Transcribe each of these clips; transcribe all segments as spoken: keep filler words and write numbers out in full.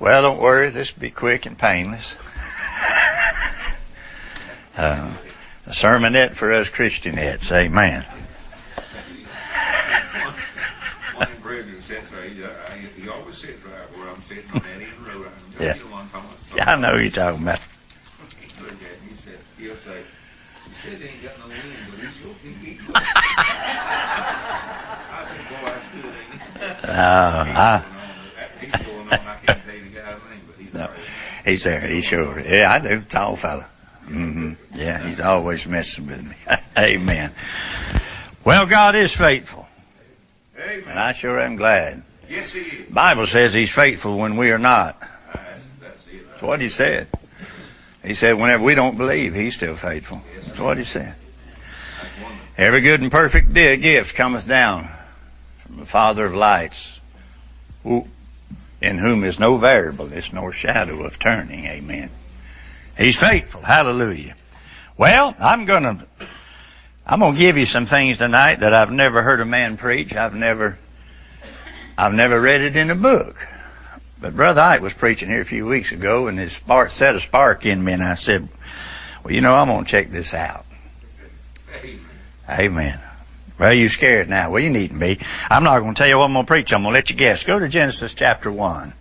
Well, don't worry. This will be quick and painless. uh, a sermonette for us Christianettes. Amen. One of the brethren sits right. He always sits right where I'm sitting on that end road. Yeah. Yeah, I know who you're talking about. He said, he'll say, he said he ain't got no wind, but he's sure can keep going. I said, boy, that's good, ain't it? Uh, he's, going on, he's going on. I can't tell you the guy's name, but he's no, there. He's there. He's sure. Yeah, I do. Tall fella. Mm-hmm. Yeah, he's always messing with me. Amen. Well, God is faithful. Amen. And I sure am glad. Yes, he is. The Bible says he's faithful when we are not. That's, that's it. That's what he said. He said whenever we don't believe, he's still faithful. That's what he said. Every good and perfect gift cometh down from the Father of lights, who, in whom is no variableness nor shadow of turning. Amen. He's faithful. Hallelujah. Well, I'm gonna, I'm gonna give you some things tonight that I've never heard a man preach. I've never, I've never read it in a book. But Brother Ike was preaching here a few weeks ago, and his spark set a spark in me, and I said, well, you know, I'm gonna check this out. Amen. Amen. Well, you scared now. Well, you needn't be. I'm not going to tell you what I'm going to preach. I'm going to let you guess. Go to Genesis chapter one.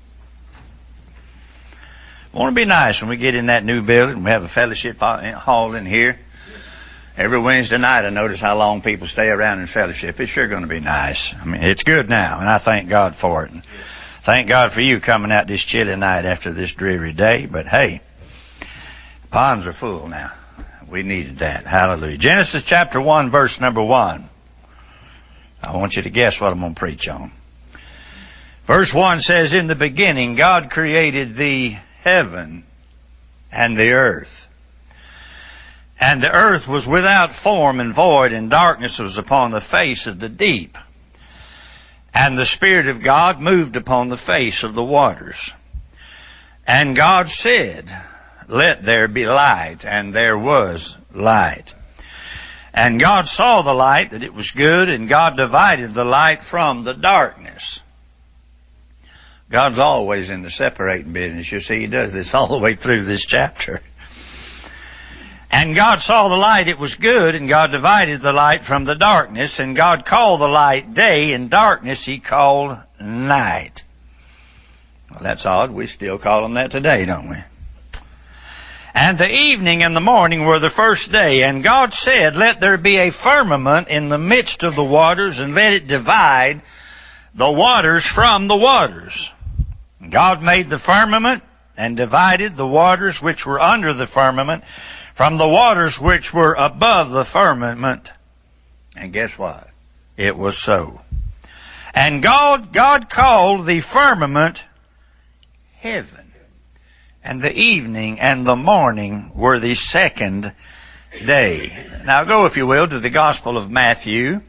I want to be nice when we get in that new building. We have a fellowship hall in here. Every Wednesday night I notice how long people stay around in fellowship. It's sure going to be nice. I mean, it's good now, and I thank God for it. And thank God for you coming out this chilly night after this dreary day. But hey, ponds are full now. We needed that. Hallelujah. Genesis chapter one, verse number one. I want you to guess what I'm going to preach on. Verse one says, in the beginning, God created the heaven and the earth. And the earth was without form and void, and darkness was upon the face of the deep. And the Spirit of God moved upon the face of the waters. And God said, let there be light, and there was light. And God saw the light, that it was good, and God divided the light from the darkness. God's always in the separating business. You see, he does this all the way through this chapter. And God saw the light, it was good, and God divided the light from the darkness, and God called the light day, and darkness he called night. Well, that's odd. We still call them that today, don't we? And the evening and the morning were the first day. And God said, let there be a firmament in the midst of the waters, and let it divide the waters from the waters. And God made the firmament and divided the waters which were under the firmament from the waters which were above the firmament. And guess what? It was so. And God, God called the firmament heaven. And the evening and the morning were the second day. Now go, if you will, to the Gospel of Matthew.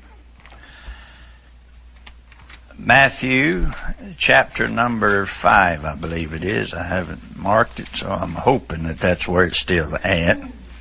Matthew chapter number five, I believe it is. I haven't marked it, so I'm hoping that that's where it's still at.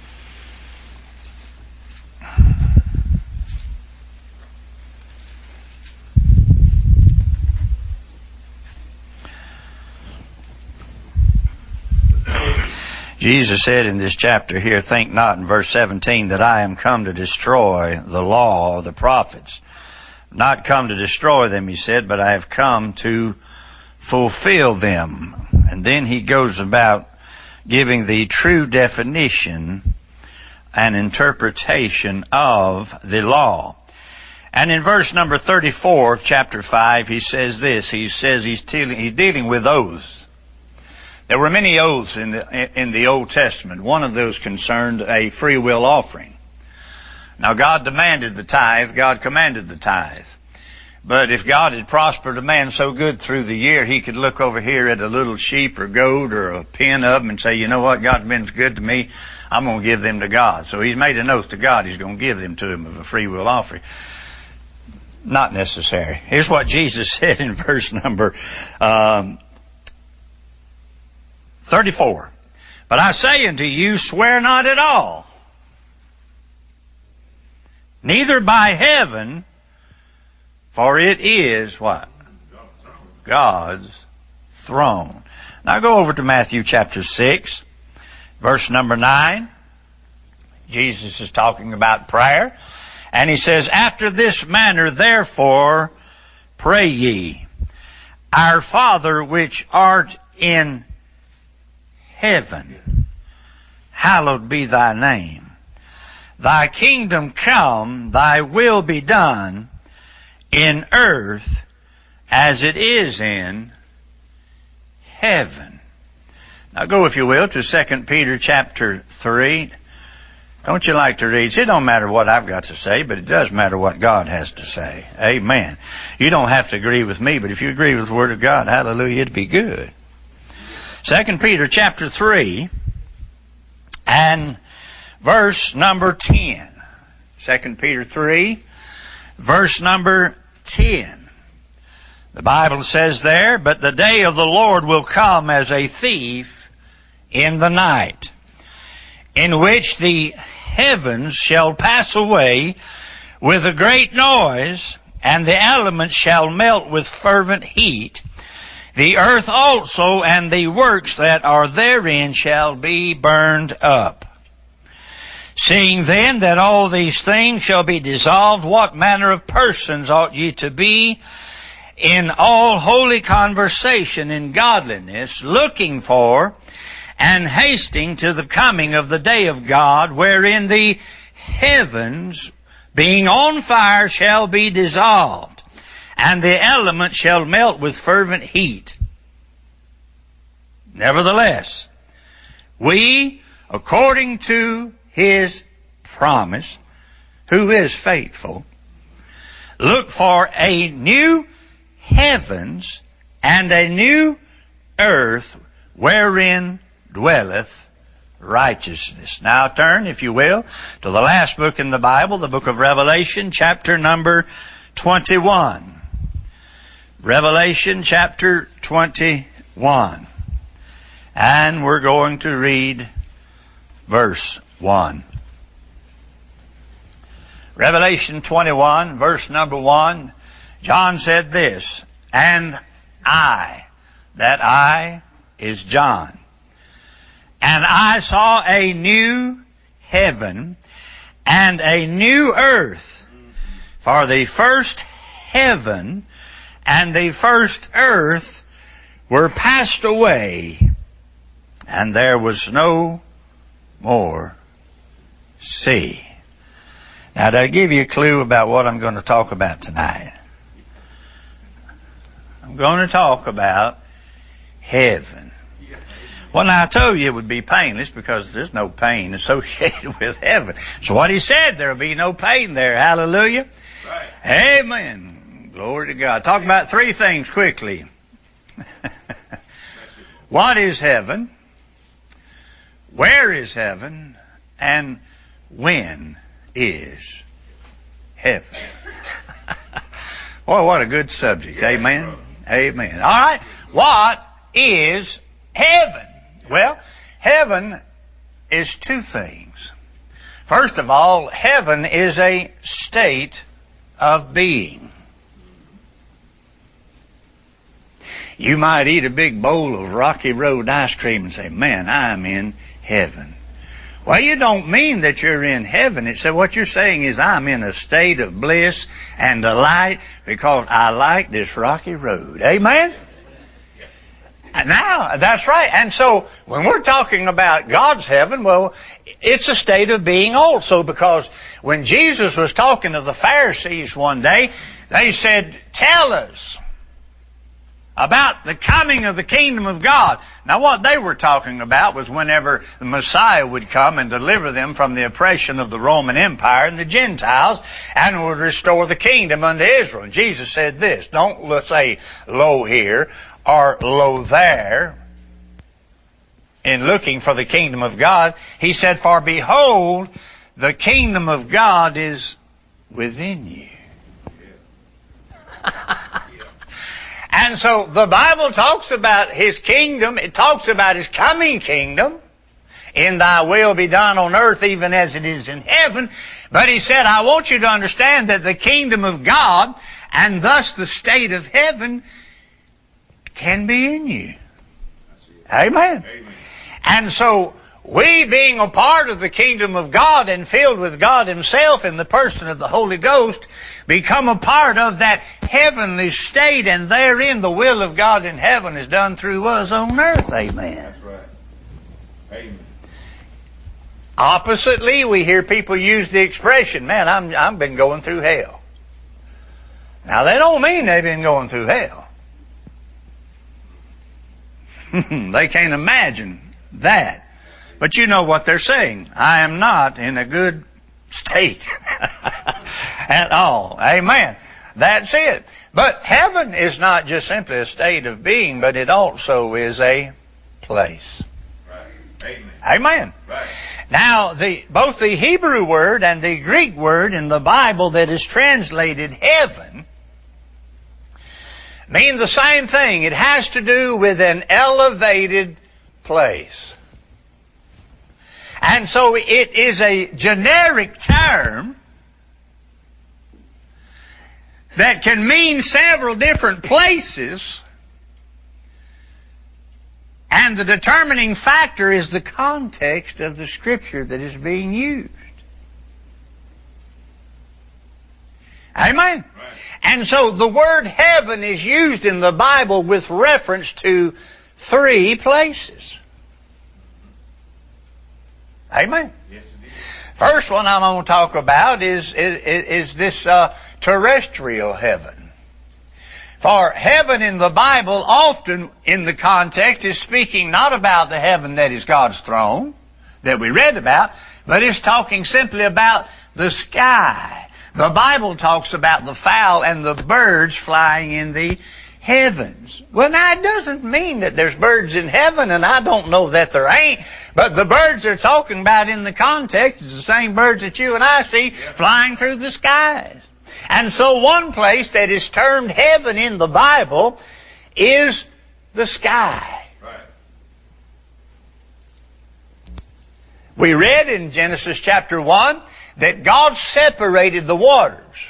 Jesus said in this chapter here, think not, in verse seventeen, that I am come to destroy the law of the prophets. Not come to destroy them, he said, but I have come to fulfill them. And then he goes about giving the true definition and interpretation of the law. And in verse number thirty-four of chapter five, he says this. He says he's dealing, he's dealing with oaths. There were many oaths in the, in the Old Testament. One of those concerned a free will offering. Now God demanded the tithe, God commanded the tithe. But if God had prospered a man so good through the year, he could look over here at a little sheep or goat or a pen of them and say, you know what, God's been good to me, I'm going to give them to God. So he's made an oath to God, he's going to give them to him of a free will offering. Not necessary. Here's what Jesus said in verse number um, thirty-four. But I say unto you, swear not at all, neither by heaven, for it is what? God's throne. Now go over to Matthew chapter six, verse number nine. Jesus is talking about prayer. And he says, after this manner, therefore, pray ye, Our Father which art in heaven, hallowed be thy name. Thy kingdom come, thy will be done in earth as it is in heaven. Now go, if you will, to Second Peter chapter three. Don't you like to read? It don't matter what I've got to say, but it does matter what God has to say. Amen. You don't have to agree with me, but if you agree with the Word of God, hallelujah, it'd be good. Second Peter chapter three and verse number ten. Second Peter three, verse number ten. The Bible says there, but the day of the Lord will come as a thief in the night, in which the heavens shall pass away with a great noise, and the elements shall melt with fervent heat. The earth also and the works that are therein shall be burned up. Seeing then that all these things shall be dissolved, what manner of persons ought ye to be in all holy conversation and godliness, looking for and hasting to the coming of the day of God, wherein the heavens, being on fire, shall be dissolved, and the elements shall melt with fervent heat. Nevertheless, we, according to His promise, who is faithful, look for a new heavens and a new earth wherein dwelleth righteousness. Now turn, if you will, to the last book in the Bible, the book of Revelation, chapter number twenty-one. Revelation chapter twenty-one. And we're going to read verse one. Revelation twenty-one, verse number one. John said this, and I, that I is John, and I saw a new heaven and a new earth, for the first heaven and the first earth were passed away, and there was no more sea. Now, to give you a clue about what I'm going to talk about tonight, I'm going to talk about heaven. Well, now I told you it would be painless because there's no pain associated with heaven. So what he said, there'll be no pain there. Hallelujah. Right. Amen. Glory to God. Talk about three things quickly. What is heaven? Where is heaven? And when is heaven? Boy, what a good subject. Yes, amen. Brother. Amen. All right. What is heaven? Well, heaven is two things. First of all, heaven is a state of being. You might eat a big bowl of Rocky Road ice cream and say, man, I'm in heaven. Well, you don't mean that you're in heaven. It's what you're saying is I'm in a state of bliss and delight because I like this Rocky Road. Amen? Now, that's right. And so, when we're talking about God's heaven, well, it's a state of being also, because when Jesus was talking to the Pharisees one day, they said, tell us about the coming of the kingdom of God. Now, what they were talking about was whenever the Messiah would come and deliver them from the oppression of the Roman Empire and the Gentiles and would restore the kingdom unto Israel. And Jesus said this, don't let's say lo here or lo there in looking for the kingdom of God. He said, for behold, the kingdom of God is within you. And so the Bible talks about His kingdom. It talks about His coming kingdom. In thy will be done on earth even as it is in heaven. But He said, I want you to understand that the kingdom of God and thus the state of heaven can be in you. Amen. Amen. And so, we being a part of the kingdom of God and filled with God Himself in the person of the Holy Ghost, become a part of that heavenly state, and therein the will of God in heaven is done through us on earth. Amen. That's right. Amen. Oppositely, we hear people use the expression, man, I'm, I've been going through hell. Now, they don't mean they've been going through hell. They can't imagine that. But you know what they're saying. I am not in a good state at all. Amen. That's it. But heaven is not just simply a state of being, but it also is a place. Right. Amen. Amen. Right. Now, the, both the Hebrew word and the Greek word in the Bible that is translated heaven mean the same thing. It has to do with an elevated place. And so it is a generic term that can mean several different places, and the determining factor is the context of the Scripture that is being used. Amen. Right. And so the word heaven is used in the Bible with reference to three places. Amen. Yes, it is. First one I'm going to talk about is, is, is this uh, terrestrial heaven. For heaven in the Bible often in the context is speaking not about the heaven that is God's throne that we read about, but it's talking simply about the sky. The Bible talks about the fowl and the birds flying in the heavens. Well, now it doesn't mean that there's birds in heaven, and I don't know that there ain't, but the birds they're talking about in the context is the same birds that you and I see flying through the skies. And so one place that is termed heaven in the Bible is the sky. Right. We read in Genesis chapter one that God separated the waters.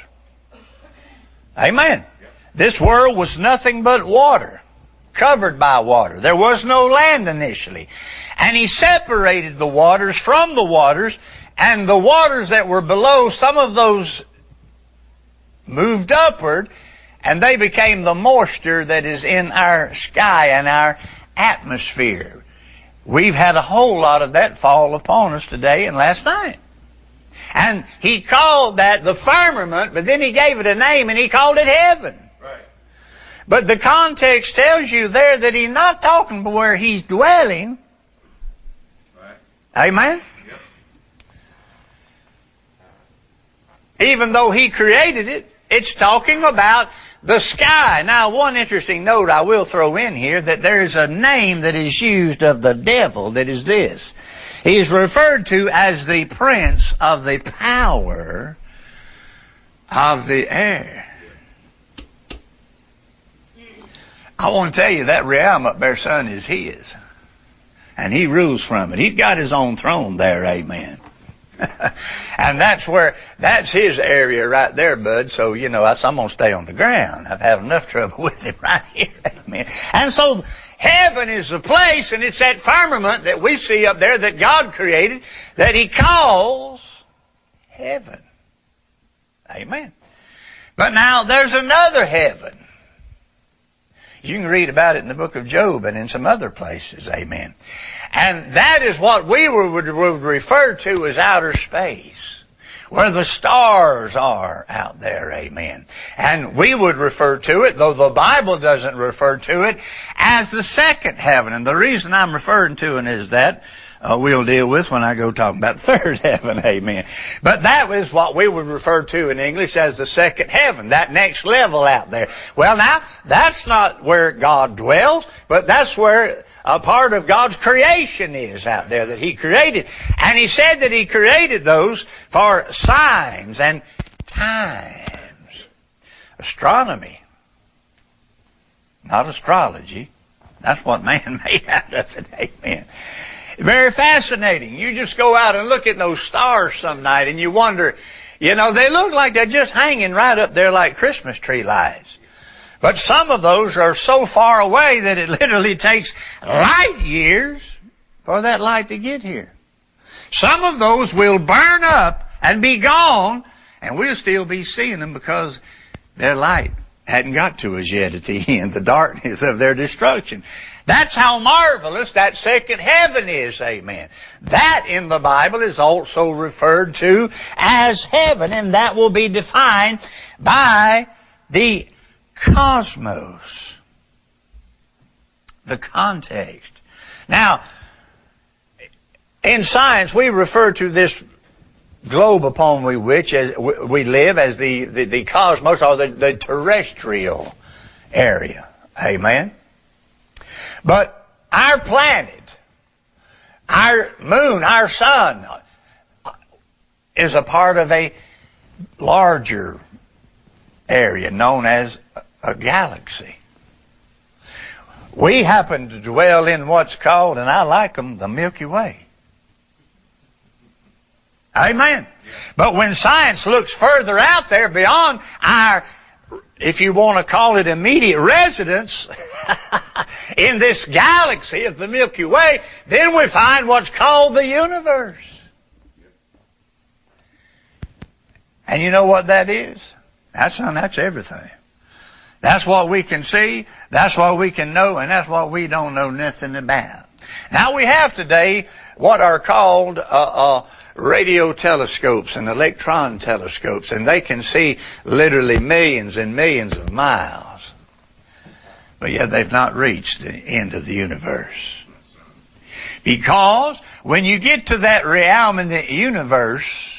Amen. This world was nothing but water, covered by water. There was no land initially. And He separated the waters from the waters, and the waters that were below, some of those moved upward, and they became the moisture that is in our sky and our atmosphere. We've had a whole lot of that fall upon us today and last night. And He called that the firmament, but then He gave it a name and He called it heaven. Right. But the context tells you there that He's not talking about where He's dwelling. Right. Amen? Yep. Even though He created it, it's talking about the sky. Now, one interesting note I will throw in here, that there is a name that is used of the devil that is this. He is referred to as the prince of the power of the air. I want to tell you that realm up there, son, is His. And He rules from it. He's got His own throne there, amen. And that's where, that's His area right there, bud. So, you know, I'm going to stay on the ground. I've had enough trouble with Him right here, amen. And so, heaven is the place, and it's that firmament that we see up there that God created, that He calls heaven. Amen. But now, there's another heaven. You can read about it in the book of Job and in some other places, amen. And that is what we would, would refer to as outer space, where the stars are out there, amen. And we would refer to it, though the Bible doesn't refer to it, as the second heaven. And the reason I'm referring to it is that uh, we'll deal with when I go talking about the third heaven, amen. But that was what we would refer to in English as the second heaven, that next level out there. Well, now, that's not where God dwells, but that's where a part of God's creation is out there that He created. And He said that He created those for signs and times. Astronomy, not astrology. That's what man made out of it, amen. Very fascinating. You just go out and look at those stars some night and you wonder, you know, they look like they're just hanging right up there like Christmas tree lights. But some of those are so far away that it literally takes light years for that light to get here. Some of those will burn up and be gone, and we'll still be seeing them because their light hadn't got to us yet at the end, the darkness of their destruction. That's how marvelous that second heaven is, amen. That in the Bible is also referred to as heaven, and that will be defined by the cosmos, the context. Now, in science, we refer to this globe upon which as we live as the, the, the cosmos, or the, the terrestrial area. Amen. But our planet, our moon, our sun is a part of a larger area known as a galaxy. We happen to dwell in what's called, and I like them, the Milky Way. Amen. But when science looks further out there beyond our, if you want to call it immediate residence, in this galaxy of the Milky Way, then we find what's called the universe. And you know what that is? That's, that's everything. That's what we can see, that's what we can know, and that's what we don't know nothing about. Now we have today what are called uh, uh, radio telescopes and electron telescopes, and they can see literally millions and millions of miles. But yet they've not reached the end of the universe. Because when you get to that realm in the universe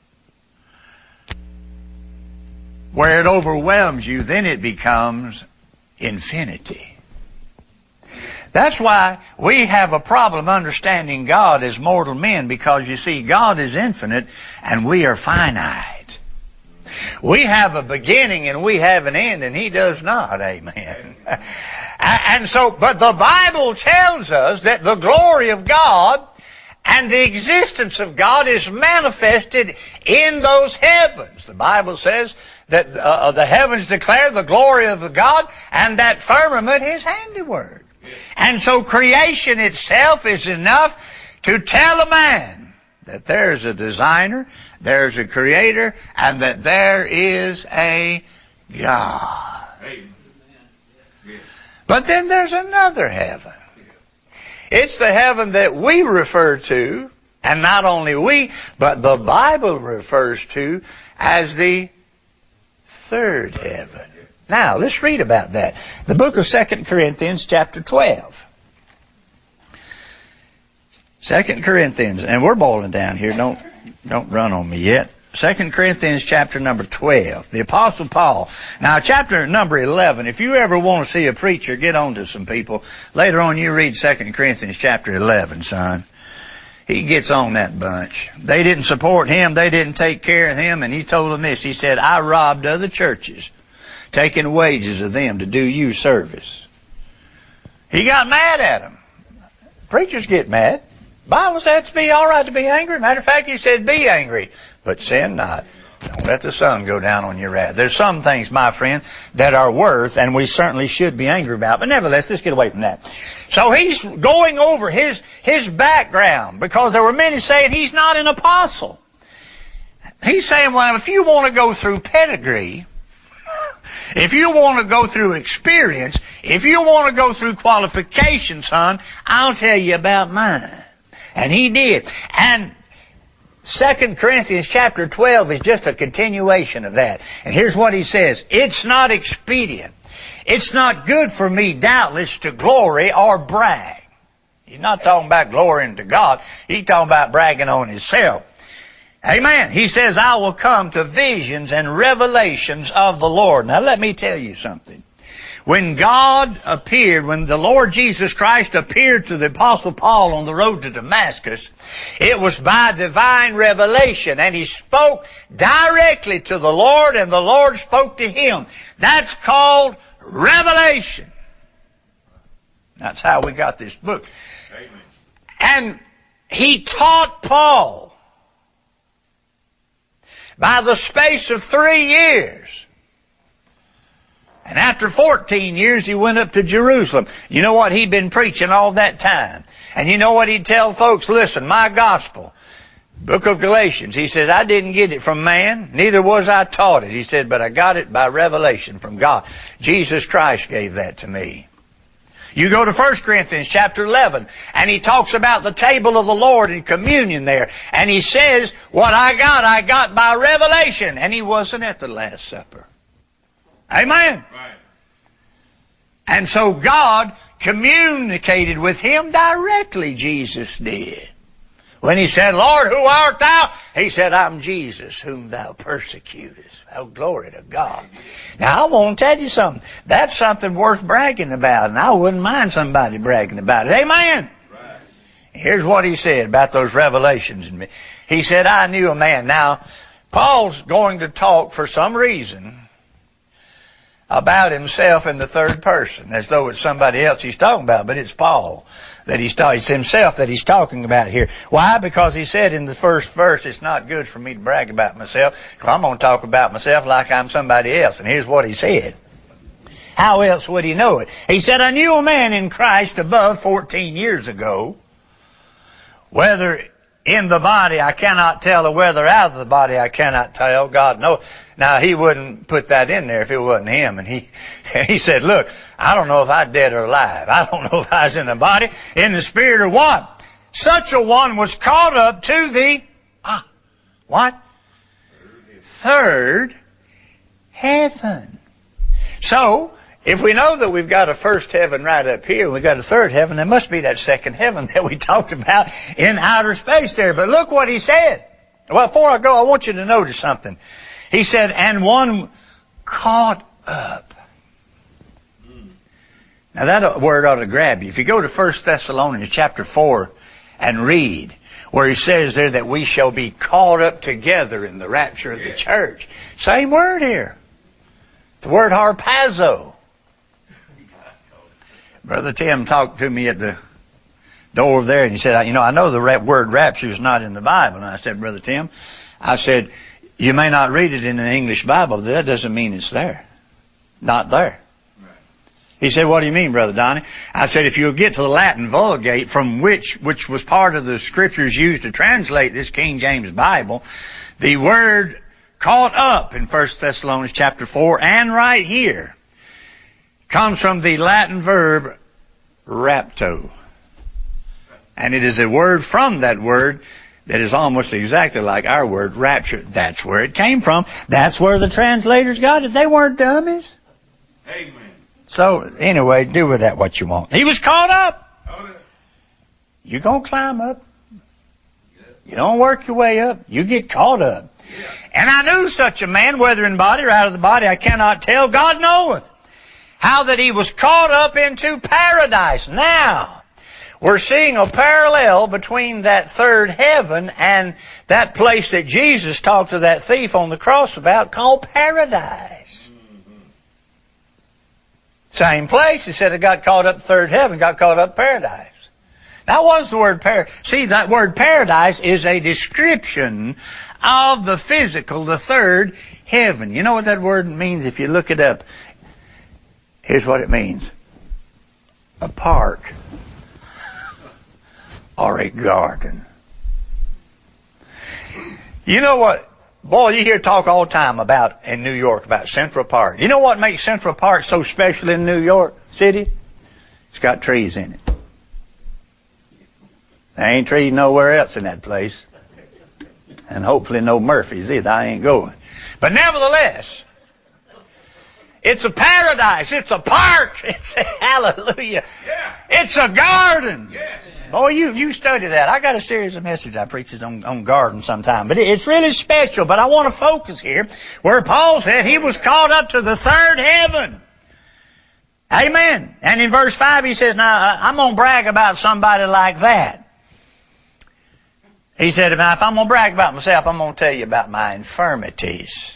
where it overwhelms you, then it becomes infinity. That's why we have a problem understanding God as mortal men, because you see, God is infinite and we are finite. We have a beginning and we have an end, and He does not. Amen. And so, but the Bible tells us that the glory of God and the existence of God is manifested in those heavens. The Bible says that uh, the heavens declare the glory of the God, and that firmament His handiwork. And so creation itself is enough to tell a man that there's a designer, there's a creator, and that there is a God. But then there's another heaven. It's the heaven that we refer to, and not only we, but the Bible refers to as the third heaven. Now, let's read about that. The book of Second Corinthians chapter twelve. Second Corinthians, and we're boiling down here, don't, don't run on me yet. Second Corinthians chapter number twelve. The Apostle Paul. Now, chapter number eleven, if you ever want to see a preacher get on to some people, later on you read Second Corinthians chapter eleven, son. He gets on that bunch. They didn't support him, they didn't take care of him, and he told them this. He said, I robbed other churches, taking wages of them to do you service. He got mad at them. Preachers get mad. Bible says it's be all right to be angry. Matter of fact, He said be angry, but sin not. Don't let the sun go down on your wrath. There's some things, my friend, that are worth, and we certainly should be angry about. But nevertheless, let's get away from that. So he's going over his, his background, because there were many saying he's not an apostle. He's saying, well, if you want to go through pedigree, if you want to go through experience, if you want to go through qualifications, son, I'll tell you about mine. And he did. And Second Corinthians chapter twelve is just a continuation of that. And here's what he says. It's not expedient. It's not good for me, doubtless, to glory or brag. He's not talking about glorying to God. He's talking about bragging on himself. Amen. He says, I will come to visions and revelations of the Lord. Now let me tell you something. When God appeared, when the Lord Jesus Christ appeared to the Apostle Paul on the road to Damascus, it was by divine revelation, and he spoke directly to the Lord, and the Lord spoke to him. That's called revelation. That's how we got this book. Amen. And he taught Paul by the space of three years. And after fourteen years, he went up to Jerusalem. You know what? He'd been preaching all that time. And you know what he'd tell folks? Listen, my gospel, book of Galatians, he says, I didn't get it from man, neither was I taught it. He said, but I got it by revelation from God. Jesus Christ gave that to me. You go to First Corinthians chapter eleven, and he talks about the table of the Lord and communion there. And he says, what I got, I got by revelation. And he wasn't at the Last Supper. Amen. Right. And so God communicated with him directly, Jesus did. When he said, Lord, who art thou? He said, I'm Jesus, whom thou persecutest. Oh, glory to God. Now, I want to tell you something. That's something worth bragging about, and I wouldn't mind somebody bragging about it. Amen? Right. Here's what he said about those revelations. He said, I knew a man. Now, Paul's going to talk for some reason about himself in the third person, as though it's somebody else he's talking about, but it's Paul that he's talking, it's himself that he's talking about here. Why? Because he said in the first verse, it's not good for me to brag about myself, because I'm going to talk about myself like I'm somebody else. And here's what he said. How else would he know it? He said, I knew a man in Christ above fourteen years ago, whether in the body I cannot tell, or whether out of the body I cannot tell. God knows. Now, he wouldn't put that in there if it wasn't him. And he, he said, look, I don't know if I'm dead or alive. I don't know if I was in the body, in the spirit, or what. Such a one was caught up to the, ah, what? Third heaven. So, if we know that we've got a first heaven right up here, and we've got a third heaven, there must be that second heaven that we talked about in outer space there. But look what he said. Well, before I go, I want you to notice something. He said, and one caught up. Now that word ought to grab you. If you go to First Thessalonians chapter four and read, where he says there that we shall be caught up together in the rapture of the church. Same word here. The word harpazo. Brother Tim talked to me at the door over there, and he said, you know, I know the word rapture is not in the Bible. And I said, Brother Tim, I said, you may not read it in the English Bible, but that doesn't mean it's there. Not there. Right. He said, what do you mean, Brother Donnie? I said, if you'll get to the Latin Vulgate, from which, which was part of the scriptures used to translate this King James Bible, the word caught up in First Thessalonians chapter four and right here comes from the Latin verb rapto. And it is a word from that word that is almost exactly like our word rapture. That's where it came from. That's where the translators got it. They weren't dummies. Amen. So anyway, do with that what you want. He was caught up. Okay. You're going to climb up. You don't work your way up. You get caught up. Yeah. And I knew such a man, whether in body or out of the body, I cannot tell. God knoweth. How that he was caught up into paradise. Now, we're seeing a parallel between that third heaven and that place that Jesus talked to that thief on the cross about called paradise. Mm-hmm. Same place. He said it got caught up third heaven, got caught up paradise. Now what is the word paradise? See, that word paradise is a description of the physical, the third heaven. You know what that word means if you look it up? Here's what it means. A park. Or a garden. You know what? Boy, you hear talk all the time about, in New York, about Central Park. You know what makes Central Park so special in New York City? It's got trees in it. There ain't trees nowhere else in that place. And hopefully no Murphys either. I ain't going. But nevertheless, it's a paradise. It's a park. It's a hallelujah. Yeah. It's a garden. Yes. Boy, you, you study that. I got a series of messages I preach on, on garden sometime. But it, it's really special. But I want to focus here where Paul said he was called up to the third heaven. Amen. And in verse five he says, now I'm going to brag about somebody like that. He said, now if I'm going to brag about myself, I'm going to tell you about my infirmities.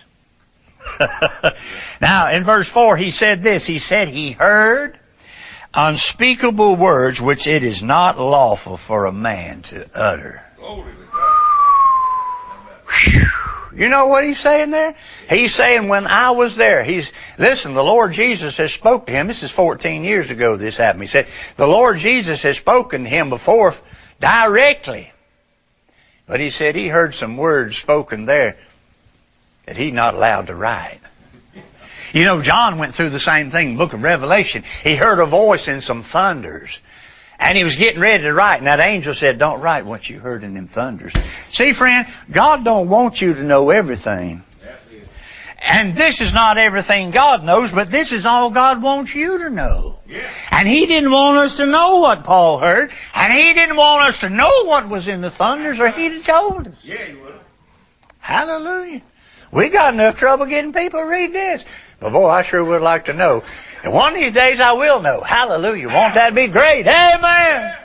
Now, in verse four, he said this. He said he heard unspeakable words which it is not lawful for a man to utter. Glory to God. You know what he's saying there? He's saying when I was there, he's, listen, the Lord Jesus has spoke to him. This is fourteen years ago this happened. He said, the Lord Jesus has spoken to him before directly. But he said he heard some words spoken there that he's not allowed to write. You know, John went through the same thing in the book of Revelation. He heard a voice in some thunders. And he was getting ready to write. And that angel said, don't write what you heard in them thunders. See, friend, God don't want you to know everything. And this is not everything God knows, but this is all God wants you to know. Yeah. And He didn't want us to know what Paul heard. And He didn't want us to know what was in the thunders, or He'd have told us. Yeah, He would have. Hallelujah. We got enough trouble getting people to read this. But boy, I sure would like to know. And one of these days I will know. Hallelujah. Won't that be great? Amen.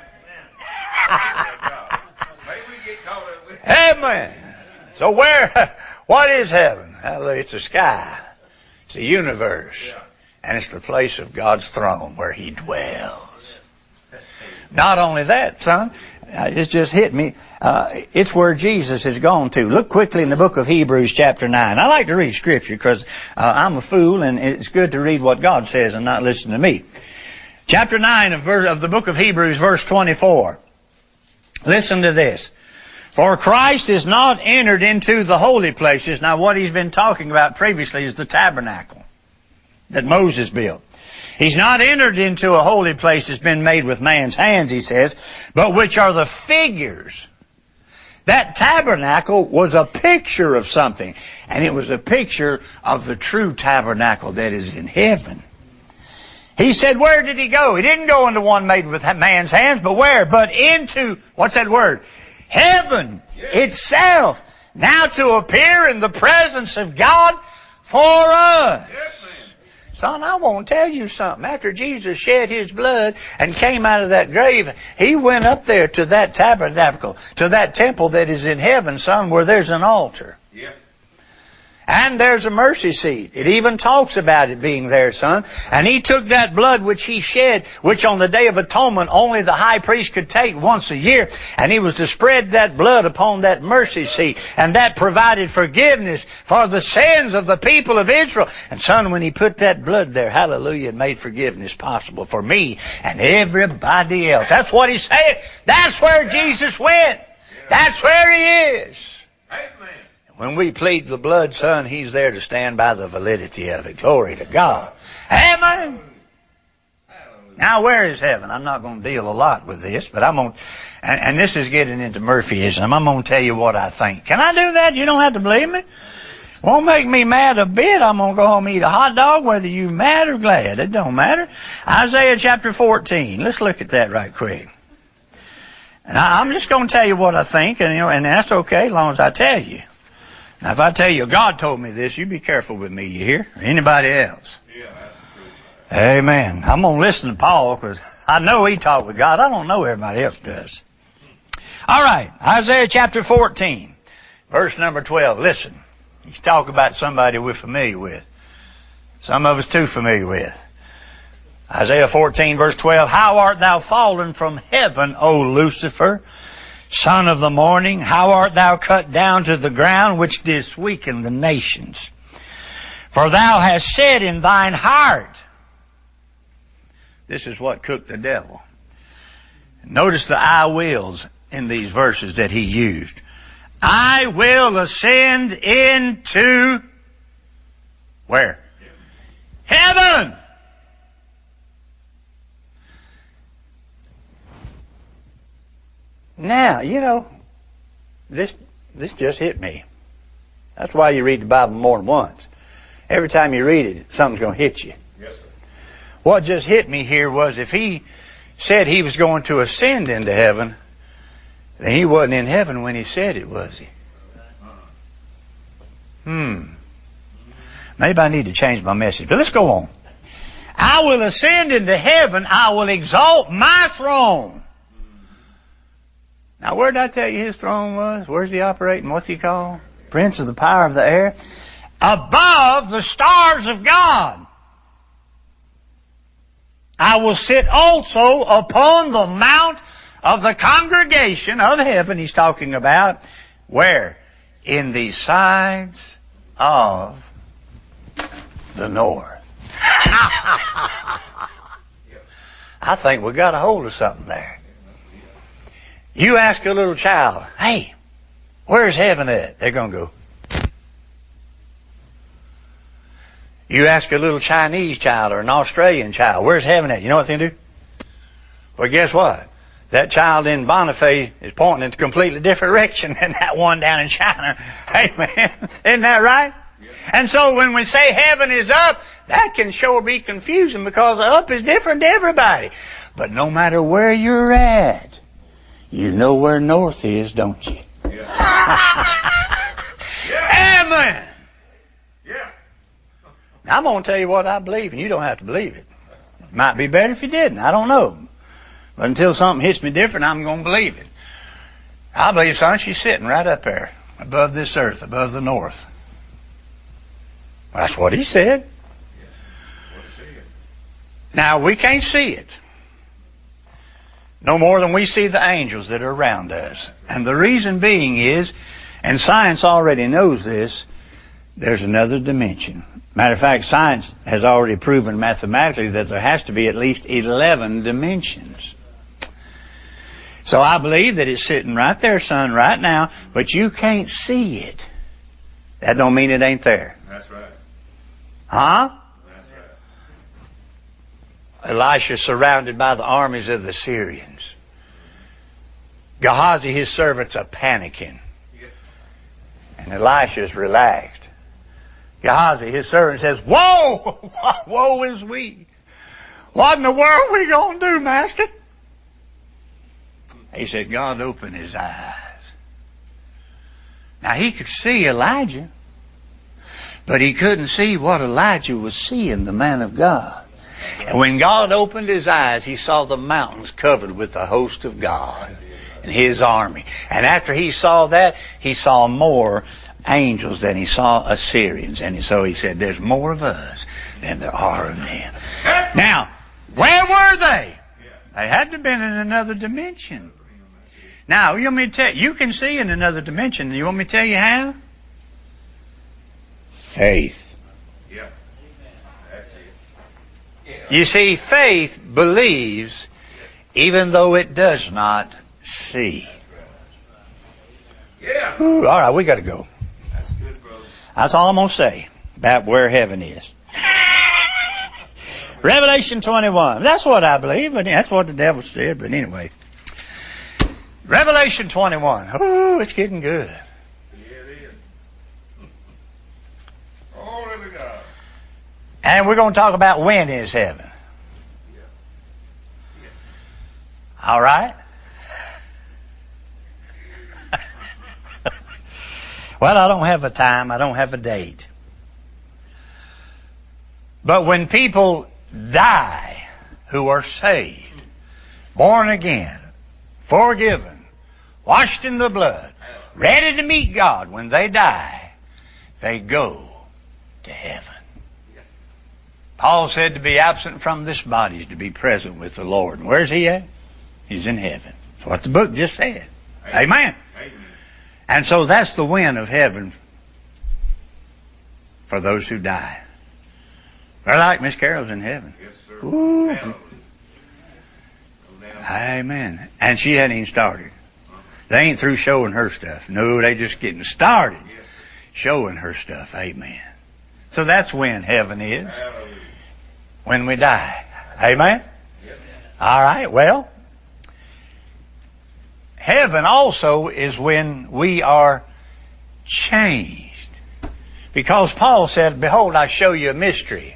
Amen. So where, what is heaven? Hallelujah. It's a sky. It's a universe. And it's the place of God's throne where He dwells. Not only that, son, it just hit me. Uh, it's where Jesus has gone to. Look quickly in the book of Hebrews chapter nine. I like to read scripture because uh, I'm a fool and it's good to read what God says and not listen to me. Chapter nine of, verse, of the book of Hebrews, verse twenty-four. Listen to this. For Christ is not entered into the holy places. Now what he's been talking about previously is the tabernacle that Moses built. He's not entered into a holy place that's been made with man's hands, he says, but which are the figures. That tabernacle was a picture of something, and it was a picture of the true tabernacle that is in heaven. He said, where did he go? He didn't go into one made with man's hands, but where? But into, what's that word? Heaven itself. Now to appear in the presence of God for us. Son, I want to tell you something. After Jesus shed His blood and came out of that grave, He went up there to that tabernacle, to that temple that is in heaven, son, where there's an altar. Yeah. And there's a mercy seat. It even talks about it being there, son. And He took that blood which He shed, which on the Day of Atonement only the high priest could take once a year. And He was to spread that blood upon that mercy seat. And that provided forgiveness for the sins of the people of Israel. And son, when He put that blood there, hallelujah, it made forgiveness possible for me and everybody else. That's what He's saying. That's where Jesus went. That's where He is. Amen. When we plead the blood, son, He's there to stand by the validity of it. Glory to God. Amen. Now, where is heaven? I'm not going to deal a lot with this, but I'm going to, and, and this is getting into Murphyism. I'm going to tell you what I think. Can I do that? You don't have to believe me. Won't make me mad a bit. I'm going to go home and eat a hot dog, whether you mad or glad. It don't matter. Isaiah chapter fourteen. Let's look at that right quick. And I, I'm just going to tell you what I think, and you know, and that's okay as long as I tell you. Now, if I tell you God told me this, you be careful with me, you hear? Or anybody else. Yeah, that's true. Amen. I'm going to listen to Paul because I know he talked with God. I don't know everybody else does. All right, Isaiah chapter fourteen, verse number twelve. Listen, he's talking about somebody we're familiar with. Some of us too familiar with. Isaiah fourteen, verse twelve. How art thou fallen from heaven, O Lucifer, son of the morning? How art thou cut down to the ground, which didst weaken the nations? For thou hast said in thine heart. This is what cooked the devil. Notice the I wills in these verses that he used. I will ascend into where? Heaven. Now, you know, this this just hit me. That's why you read the Bible more than once. Every time you read it, something's going to hit you. Yes, sir. What just hit me here was if he said he was going to ascend into heaven, then he wasn't in heaven when he said it, was he? Hmm. Maybe I need to change my message, but let's go on. I will ascend into heaven. I will exalt my throne. Now, where did I tell you his throne was? Where's he operating? What's he called? Prince of the power of the air. Above the stars of God. I will sit also upon the mount of the congregation of heaven. He's talking about where? in the sides of the north. I think we got a hold of something there. You ask a little child, hey, where's heaven at? They're going to go. You ask a little Chinese child or an Australian child, where's heaven at? You know what they do? Well, guess what? That child in Boniface is pointing in a completely different direction than that one down in China. Hey, man, isn't that right? Yeah. And so when we say heaven is up, that can sure be confusing because up is different to everybody. But no matter where you're at, you know where north is, don't you? Yeah. Yeah. Amen. Yeah. Now, I'm going to tell you what I believe, and you don't have to believe it. Might be better if you didn't. I don't know. But until something hits me different, I'm going to believe it. I believe, son, she's sitting right up there, above this earth, above the north. That's what he said. Now, we can't see it. No more than we see the angels that are around us. And the reason being is, and science already knows this, there's another dimension. Matter of fact, science has already proven mathematically that there has to be at least eleven dimensions. So I believe that it's sitting right there, son, right now, but you can't see it. That don't mean it ain't there. That's right. Huh? That's right. Elisha surrounded by the armies of the Syrians. Gehazi, his servants, are panicking. And Elisha's relaxed. Gehazi, his servant, says, Woe! Woe is we! What in the world are we going to do, Master? He said, God opened his eyes. Now, he could see Elijah, but he couldn't see what Elijah was seeing, the man of God. And when God opened his eyes, he saw the mountains covered with the host of God and his army. And after he saw that, he saw more angels than he saw Assyrians. And so he said, there's more of us than there are of them. Now, where were they? They had to have been in another dimension. Now, you want me to tell you, you can see in another dimension. You want me to tell you how? Faith. Yeah. That's it. Yeah. You see, faith believes even though it does not see. Yeah. Ooh, all right, we got to go. That's good, brother. That's all I'm going to say about where heaven is. Revelation twenty-one. That's what I believe, but that's what the devil said. But anyway, Revelation twenty-one. Oh, it's getting good. Yeah, it is. Glory to God. And we're going to talk about when is heaven. Yeah. Yeah. All right? Well, I don't have a time. I don't have a date. But when people die who are saved, born again, forgiven, washed in the blood, ready to meet God, when they die, they go to heaven. Paul said to be absent from this body is to be present with the Lord. And where's he at? He's in heaven. That's what the book just said. Amen. Amen. Amen. And so that's the win of heaven for those who die. They're like Miss Carol's in heaven. Yes, sir. Ooh. Amen. And she hadn't even started. They ain't through showing her stuff. No, they just getting started showing her stuff. Amen. So that's when heaven is. When we die. Amen. All right. Well, heaven also is when we are changed. Because Paul said, behold, I show you a mystery.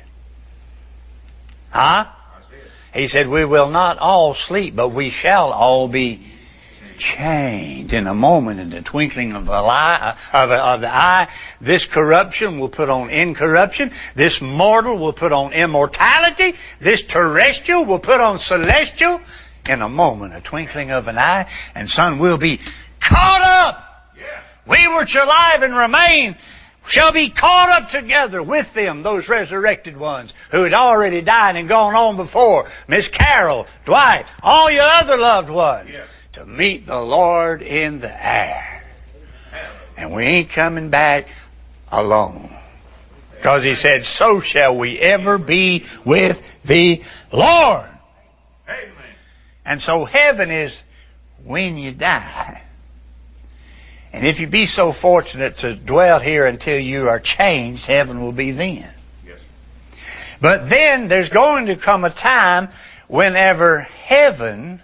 Huh? He said, we will not all sleep, but we shall all be changed in a moment, in the twinkling of, a lie, of, a, of the eye. This corruption will put on incorruption. This mortal will put on immortality. This terrestrial will put on celestial in a moment, a twinkling of an eye. And son, we'll be caught up. Yeah. We which are alive and remain shall be caught up together with them, those resurrected ones who had already died and gone on before. Miss Carol, Dwight, all your other loved ones, yeah, to meet the Lord in the air. And we ain't coming back alone. Because he said, so shall we ever be with the Lord. Amen. And so heaven is when you die. And if you be so fortunate to dwell here until you are changed, heaven will be then. Yes. But then there's going to come a time whenever heaven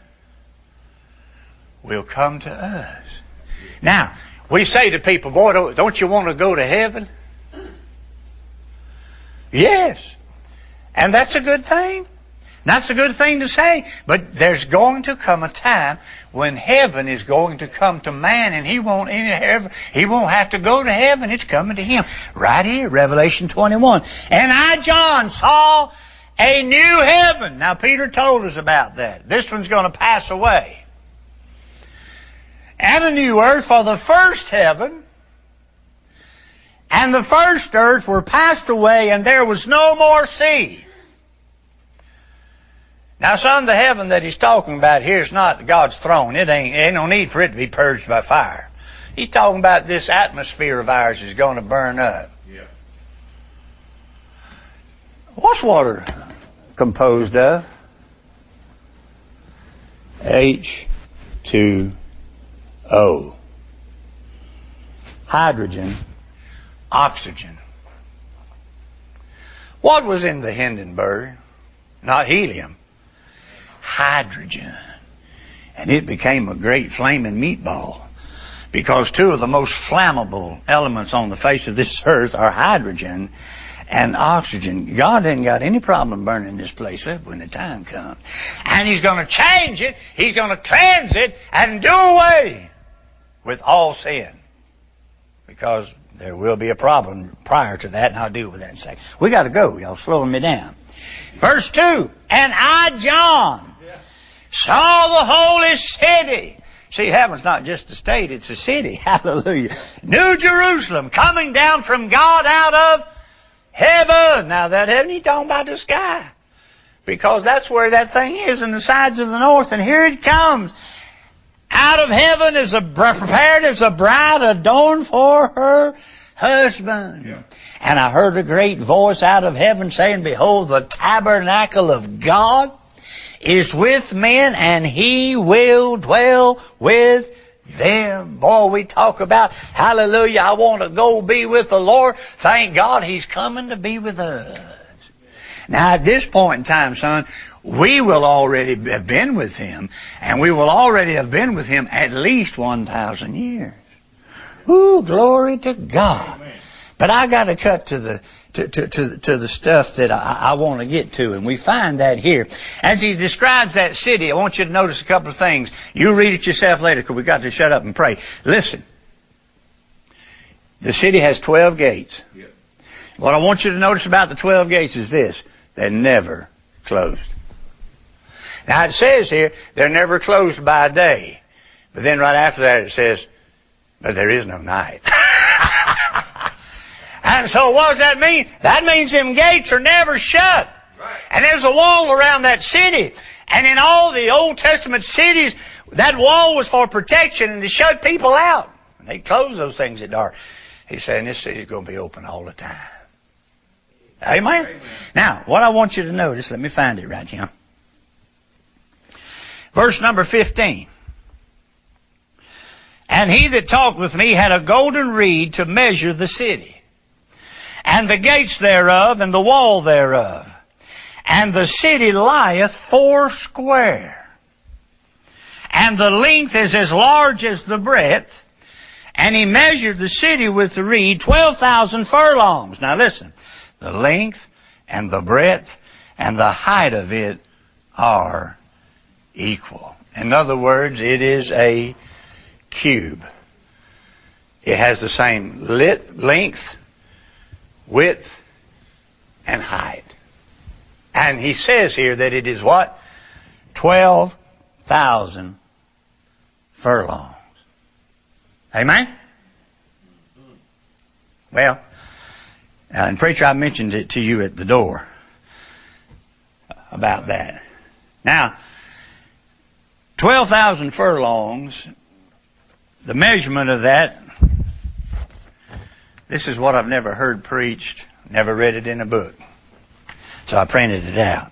will come to us. Now, we say to people, boy, don't you want to go to heaven? Yes. And that's a good thing. That's a good thing to say. But there's going to come a time when heaven is going to come to man, and he won't any heaven, he won't have to go to heaven. It's coming to him. Right here, Revelation twenty-one. And I, John, saw a new heaven. Now, Peter told us about that. This one's going to pass away. And a new earth, for the first heaven and the first earth were passed away, and there was no more sea. Now, son, the heaven that he's talking about here is not God's throne. It ain't, ain't no need for it to be purged by fire. He's talking about this atmosphere of ours is going to burn up. Yeah. What's water composed of? H two O. Hydrogen, oxygen. What was in the Hindenburg? Not helium. Hydrogen. And it became a great flaming meatball. Because two of the most flammable elements on the face of this earth are hydrogen and oxygen. God ain't got any problem burning this place up when the time comes. And He's going to change it. He's going to cleanse it and do away with all sin. Because there will be a problem prior to that, and I'll deal with that in a second. We got to go. Y'all slowing me down. Verse two. And I, John, saw the holy city. See, heaven's not just a state, it's a city. Hallelujah. New Jerusalem, coming down from God out of heaven. Now that heaven, he's talking about the sky. Because that's where that thing is, in the sides of the north. And here it comes. Out of heaven is a prepared as a bride adorned for her husband. Yeah. And I heard a great voice out of heaven saying, behold, the tabernacle of God is with men, and He will dwell with them. Boy, we talk about, hallelujah, I want to go be with the Lord. Thank God He's coming to be with us. Now at this point in time, son, we will already have been with Him, and we will already have been with Him at least one thousand years. Ooh, glory to God. But I got to cut to the to to to, to the stuff that I, I want to get to, and we find that here as he describes that city. I want you to notice a couple of things. You read it yourself later, because we got to shut up and pray. Listen, the city has twelve gates. Yep. What I want you to notice about the twelve gates is this: they're never closed. Now it says here they're never closed by day, but then right after that it says, but there is no night. And so what does that mean? That means them gates are never shut. Right. And there's a wall around that city. And in all the Old Testament cities, that wall was for protection and to shut people out. They close those things at dark. He's saying this city's going to be open all the time. Amen? Amen? Now, what I want you to notice, let me find it right here. Verse number fifteen. And he that talked with me had a golden reed to measure the city, and the gates thereof, and the wall thereof. And the city lieth four square. And the length is as large as the breadth. And he measured the city with the reed twelve thousand furlongs. Now listen, the length and the breadth and the height of it are equal. In other words, it is a cube. It has the same lit, length, width, and height. And he says here that it is what? twelve thousand furlongs. Amen? Well, and preacher, I mentioned it to you at the door about that. Now, twelve thousand furlongs, the measurement of that This is what I've never heard preached, never read it in a book. So I printed it out.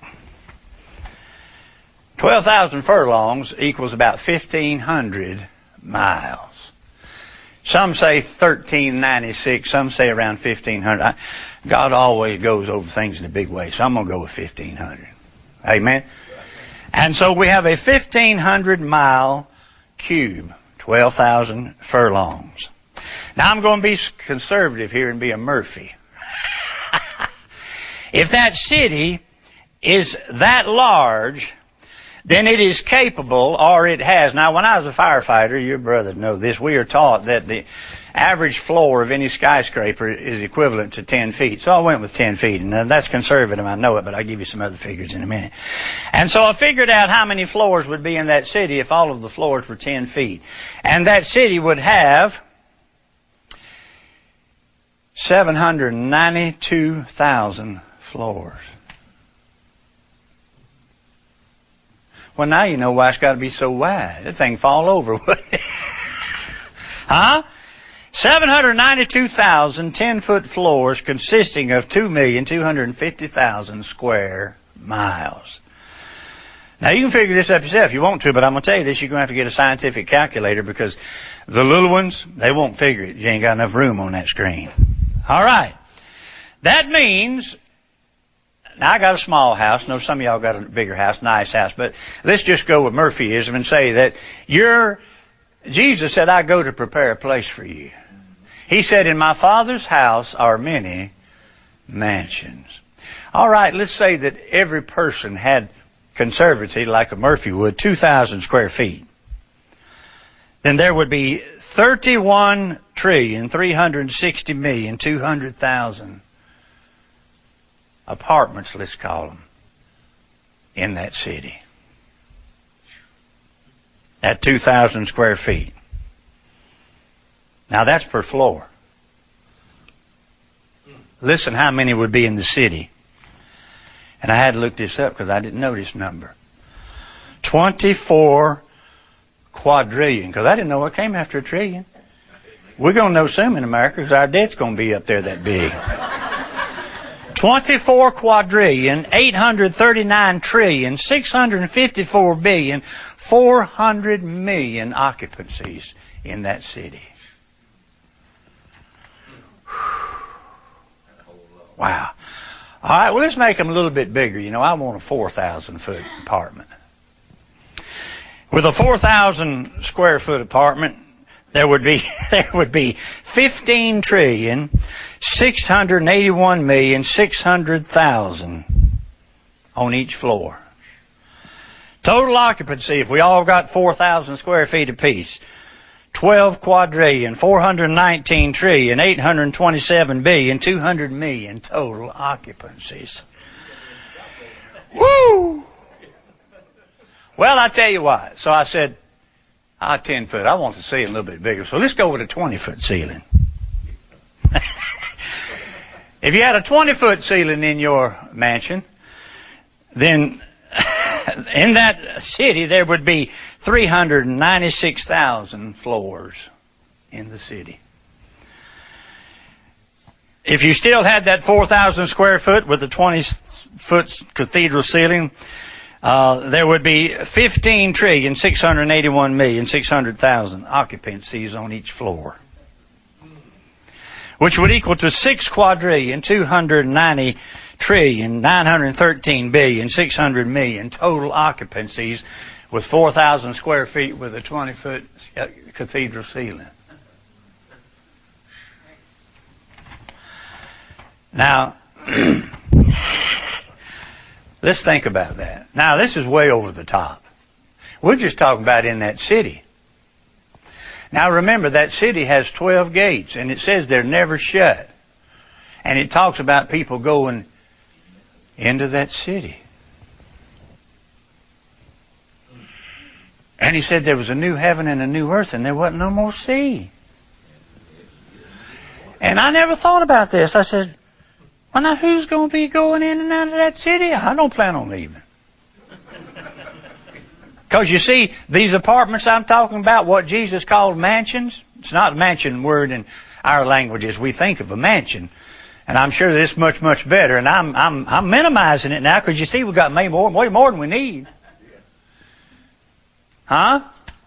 twelve thousand furlongs equals about fifteen hundred miles. Some say thirteen ninety-six, some say around fifteen hundred. God always goes over things in a big way, so I'm going to go with fifteen hundred. Amen? And so we have a fifteen hundred mile cube, twelve thousand furlongs. Now I'm going to be conservative here and be a Murphy. If that city is that large, then it is capable, or it has. Now, when I was a firefighter, your brother know this, we are taught that the average floor of any skyscraper is equivalent to ten feet. So I went with ten feet, and that's conservative, I know it, but I'll give you some other figures in a minute. And so I figured out how many floors would be in that city if all of the floors were ten feet. And that city would have seven hundred ninety-two thousand floors. Well, now you know why it's got to be so wide. That thing fall over, wouldn't it? Huh? seven hundred ninety-two thousand ten-foot floors consisting of two million two hundred fifty thousand square miles. Now, you can figure this up yourself if you want to, but I'm going to tell you this, you're going to have to get a scientific calculator because the little ones, they won't figure it. You ain't got enough room on that screen. All right. That means... Now, I got a small house. No, some of y'all got a bigger house, nice house. But let's just go with Murphyism and say that you're, Jesus said, I go to prepare a place for you. He said, in my Father's house are many mansions. All right, let's say that every person had conservatively, like a Murphy would, two thousand square feet. Then there would be thirty-one trillion, three hundred sixty million, two hundred thousand apartments, let's call them, in that city. At two thousand square feet. Now that's per floor. Listen how many would be in the city. And I had to look this up because I didn't know this number. twenty-four quadrillion, because I didn't know what came after a trillion. We're going to know soon in America because our debt's going to be up there that big. twenty-four quadrillion, eight hundred thirty-nine trillion, six hundred fifty-four billion, four hundred million occupancies in that city. Wow. All right, well, let's make them a little bit bigger. You know, I want a four thousand foot apartment. With a four thousand square foot apartment, there would be, there would be fifteen trillion, six hundred eighty-one million, six hundred thousand on each floor. Total occupancy, if we all got four thousand square feet apiece, twelve quadrillion, four hundred nineteen trillion, eight hundred twenty-seven billion, two hundred million total occupancies. Woo! Well, I tell you what. So I said, ah, ten foot. I want to see it a little bit bigger. So let's go with a twenty foot ceiling. If you had a twenty foot ceiling in your mansion, then in that city there would be three hundred ninety-six thousand floors in the city. If you still had that four thousand square foot with the twenty foot cathedral ceiling, uh, there would be fifteen trillion, six hundred eighty-one million, six hundred thousand occupancies on each floor, which would equal to six quadrillion, two hundred ninety trillion, nine hundred thirteen billion, six hundred million total occupancies with four thousand square feet with a twenty foot cathedral ceiling. Now, let's think about that. Now, this is way over the top. We're just talking about in that city. Now, remember, that city has twelve gates, and it says they're never shut. And it talks about people going into that city. And he said there was a new heaven and a new earth, and there wasn't no more sea. And I never thought about this. I said, well, now who's going to be going in and out of that city? I don't plan on leaving. Because you see, these apartments I'm talking about, what Jesus called mansions, it's not a mansion word in our language as we think of a mansion. And I'm sure that it's much, much better. And I'm, I'm, I'm minimizing it now because you see we've got way more, way more than we need. Huh?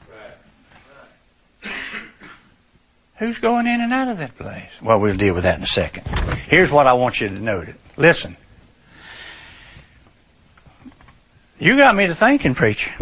Who's going in and out of that place? Well, we'll deal with that in a second. Here's what I want you to note. Listen. You got me to thinking, preacher.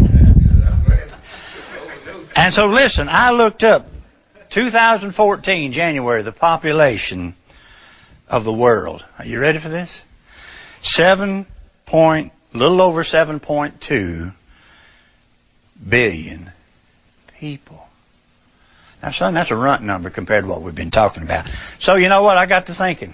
And so listen, I looked up two thousand fourteen, January, the population of the world. Are you ready for this? Seven point, little over seven point two billion people. Now, son, that's a runt number compared to what we've been talking about. So, you know what? I got to thinking.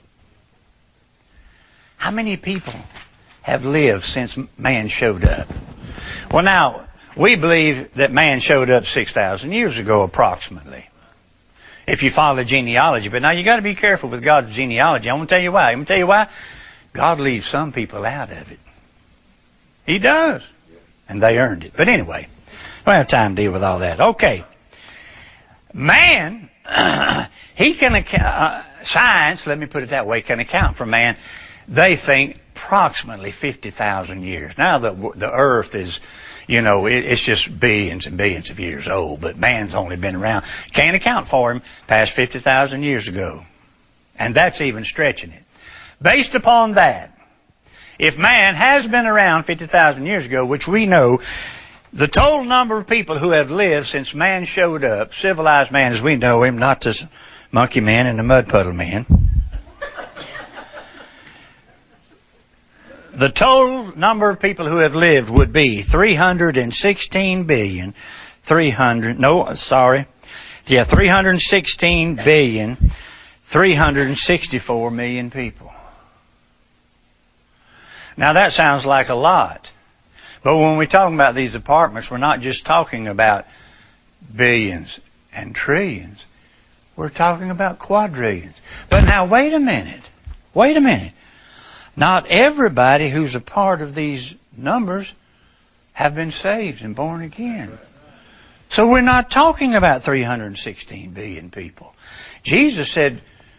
How many people have lived since man showed up? Well, now, we believe that man showed up six thousand years ago, approximately, if you follow the genealogy. But now, you got to be careful with God's genealogy. I'm going to tell you why. I'm going to tell you why. God leaves some people out of it. He does. And they earned it. But anyway, we don't have time to deal with all that. Okay. Man, he can account, uh, science, let me put it that way, can account for man. They think approximately fifty thousand years. Now the the earth is, you know, it, it's just billions and billions of years old, but man's only been around. Can't account for him past fifty thousand years ago. And that's even stretching it. Based upon that, if man has been around fifty thousand years ago, which we know, the total number of people who have lived since man showed up, civilized man as we know him, not this monkey man and the mud puddle man. The total number of people who have lived would be three hundred sixteen billion, three hundred, no, sorry, yeah, three hundred sixteen billion, three hundred sixty-four million people. Now that sounds like a lot. But when we're talking about these apartments, we're not just talking about billions and trillions. We're talking about quadrillions. But now wait a minute. Wait a minute. Not everybody who's a part of these numbers have been saved and born again. So we're not talking about three hundred sixteen billion people. Jesus said,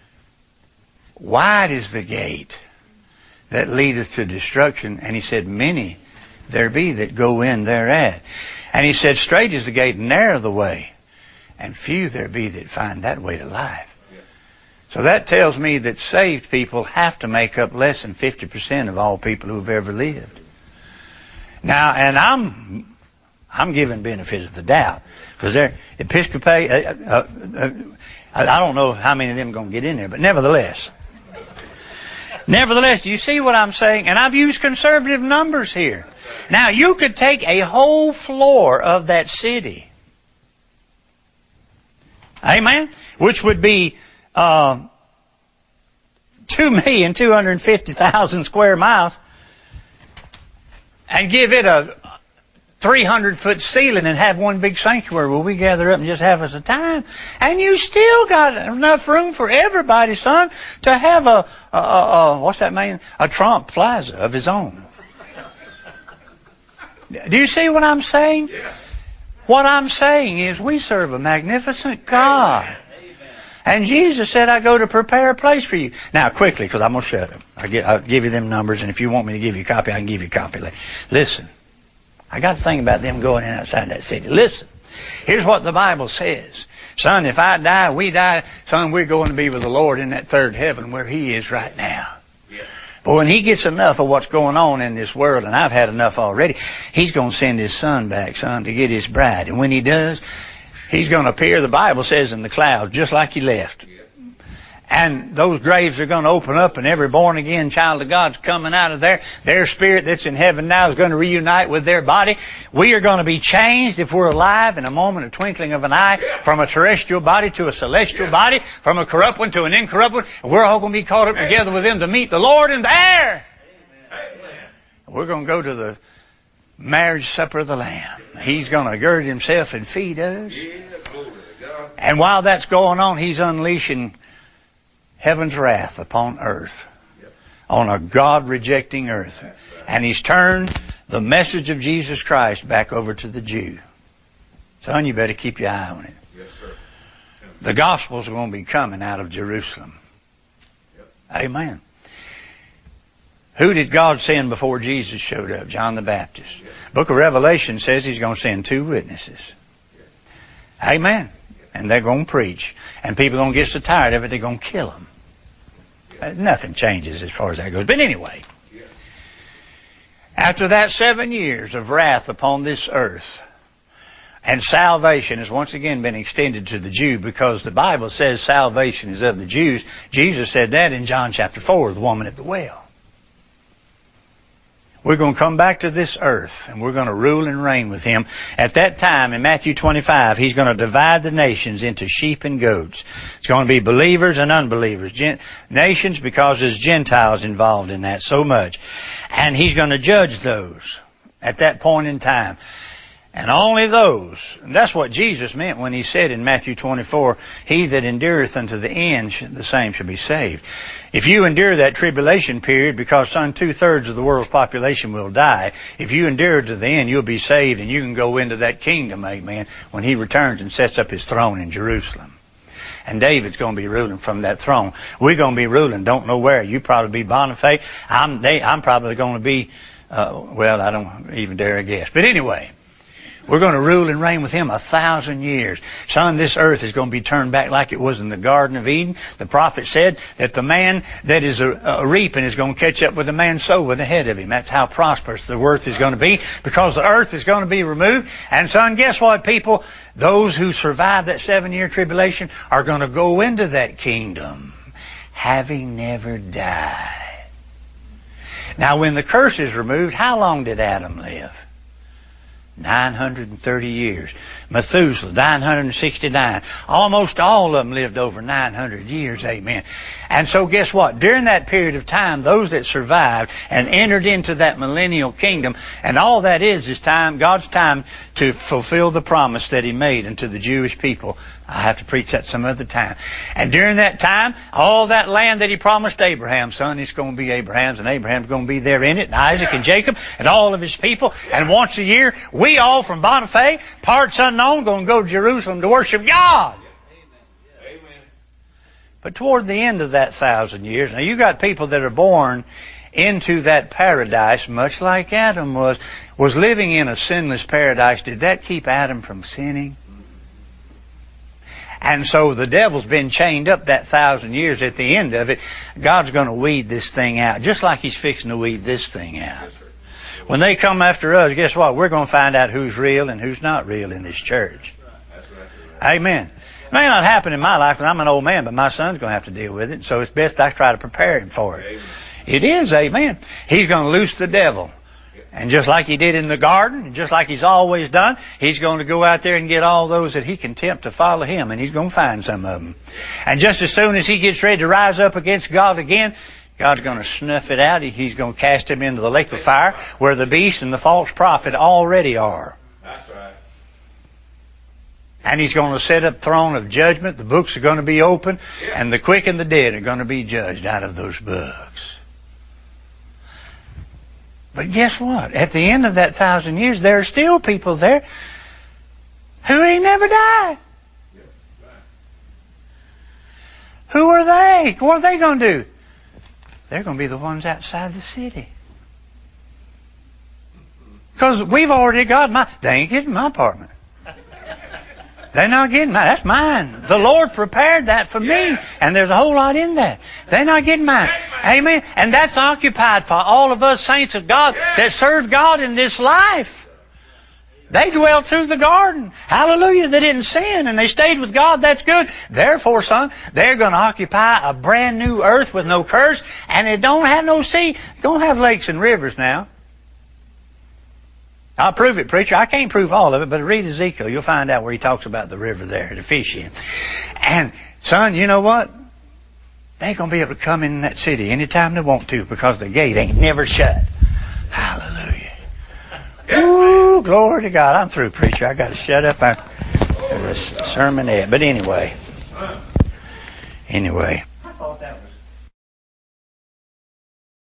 wide is the gate that leadeth to destruction. And he said, many there be that go in thereat. And he said, straight is the gate and narrow the way, and few there be that find that way to life. So that tells me that saved people have to make up less than fifty percent of all people who've ever lived. Now, and I'm, I'm giving benefit of the doubt, because they're Episcopal, uh, uh, uh, I don't know how many of them are going to get in there, but nevertheless, Nevertheless, do you see what I'm saying? And I've used conservative numbers here. Now, you could take a whole floor of that city. Amen? Which would be uh, two million two hundred fifty thousand square miles, and give it a three hundred foot ceiling and have one big sanctuary where we gather up and just have us a time. And you still got enough room for everybody, son, to have a, a, a, a what's that mean? A Trump Plaza of his own. Do you see what I'm saying? Yeah. What I'm saying is we serve a magnificent God. And Jesus said, I go to prepare a place for you. Now, quickly, because I'm going to shut up. I'll give, I'll give you them numbers, and if you want me to give you a copy, I can give you a copy. Listen. I got to think about them going in outside that city. Listen, here's what the Bible says. Son, if I die, we die. Son, we're going to be with the Lord in that third heaven where He is right now. Yeah. But when He gets enough of what's going on in this world, and I've had enough already, He's going to send His Son back, son, to get His bride. And when He does, He's going to appear, the Bible says, in the clouds, just like He left. Yeah. And those graves are going to open up, and every born-again child of God's coming out of there. Their spirit that's in heaven now is going to reunite with their body. We are going to be changed, if we're alive, in a moment, a twinkling of an eye, from a terrestrial body to a celestial body, from a corrupt one to an incorrupt one. And we're all going to be caught up together with them to meet the Lord in the air. Amen. We're going to go to the marriage supper of the Lamb. He's going to gird Himself and feed us. And while that's going on, He's unleashing heaven's wrath upon earth, on a God-rejecting earth. And He's turned the message of Jesus Christ back over to the Jew. Son, you better keep your eye on it. Yes, sir. The gospel's going to be coming out of Jerusalem. Amen. Who did God send before Jesus showed up? John the Baptist. Book of Revelation says He's going to send two witnesses. Amen. And they're going to preach. And people are going to get so tired of it, they're going to kill them. Uh, nothing changes as far as that goes. But anyway, after that seven years of wrath upon this earth, and salvation has once again been extended to the Jew, because the Bible says salvation is of the Jews. Jesus said that in John chapter four, the woman at the well. We're going to come back to this earth, and we're going to rule and reign with Him. At that time, in Matthew twenty-five, He's going to divide the nations into sheep and goats. It's going to be believers and unbelievers. Gen- nations, because there's Gentiles involved in that so much. And He's going to judge those at that point in time. And only those, and that's what Jesus meant when He said in Matthew twenty-four, He that endureth unto the end, the same shall be saved. If you endure that tribulation period, because some two-thirds of the world's population will die, if you endure to the end, you'll be saved, and you can go into that kingdom, amen, when He returns and sets up His throne in Jerusalem. And David's going to be ruling from that throne. We're going to be ruling, don't know where. You probably be Boniface. I'm, they, I'm probably going to be, uh, well, I don't even dare guess. But anyway, we're going to rule and reign with Him a thousand years. Son, this earth is going to be turned back like it was in the Garden of Eden. The prophet said that the man that is a, a reaping is going to catch up with the man sowing ahead of him. That's how prosperous the earth is going to be, because the earth is going to be removed. And son, guess what, people? Those who survive that seven-year tribulation are going to go into that kingdom, having never died. Now, when the curse is removed, how long did Adam live? nine hundred thirty years. Methuselah, nine hundred sixty-nine. Almost all of them lived over nine hundred years, amen. And so guess what? During that period of time, those that survived and entered into that millennial kingdom, and all that is is time, God's time to fulfill the promise that He made unto the Jewish people. I have to preach that some other time. And during that time, all that land that He promised Abraham, son, it's going to be Abraham's, and Abraham's going to be there in it, and Isaac and Jacob and all of his people. And once a year, we all from Boniface, parts unknown, going to go to Jerusalem to worship God. Amen. But toward the end of that thousand years, now you got people that are born into that paradise, much like Adam was, was living in a sinless paradise. Did that keep Adam from sinning? And so the devil's been chained up that thousand years. At the end of it, God's going to weed this thing out, just like He's fixing to weed this thing out. When they come after us, guess what? We're going to find out who's real and who's not real in this church. Amen. It may not happen in my life, because I'm an old man, but my son's going to have to deal with it. So it's best I try to prepare him for it. It is, amen. He's going to loose the devil. And just like He did in the garden, just like He's always done, He's going to go out there and get all those that He can tempt to follow Him, and He's going to find some of them. And just as soon as He gets ready to rise up against God again, God's going to snuff it out. He's going to cast him into the lake of fire, where the beast and the false prophet already are. That's right. And He's going to set up throne of judgment. The books are going to be open, Yeah. and the quick and the dead are going to be judged out of those books. But guess what? At the end of that thousand years, there are still people there who ain't never died. Yeah. Right. Who are they? What are they going to do? They're going to be the ones outside the city. Because we've already got my... They ain't getting my apartment. They're not getting mine. That's mine. The Lord prepared that for me. And there's a whole lot in that. They're not getting mine. Amen. And that's occupied for all of us saints of God that serve God in this life. They dwelled through the garden. Hallelujah. They didn't sin and they stayed with God. That's good. Therefore, son, they're going to occupy a brand new earth with no curse. And it don't have no sea. Don't have lakes and rivers now. I'll prove it, preacher. I can't prove all of it, but read Ezekiel. You'll find out where he talks about the river there to fish in. And, son, you know what? They're going to be able to come in that city anytime they want to, because the gate ain't never shut. Hallelujah. Ooh, glory to God. I'm through, preacher. I got to shut up. I, there's a sermonette. But anyway. Anyway. I thought that was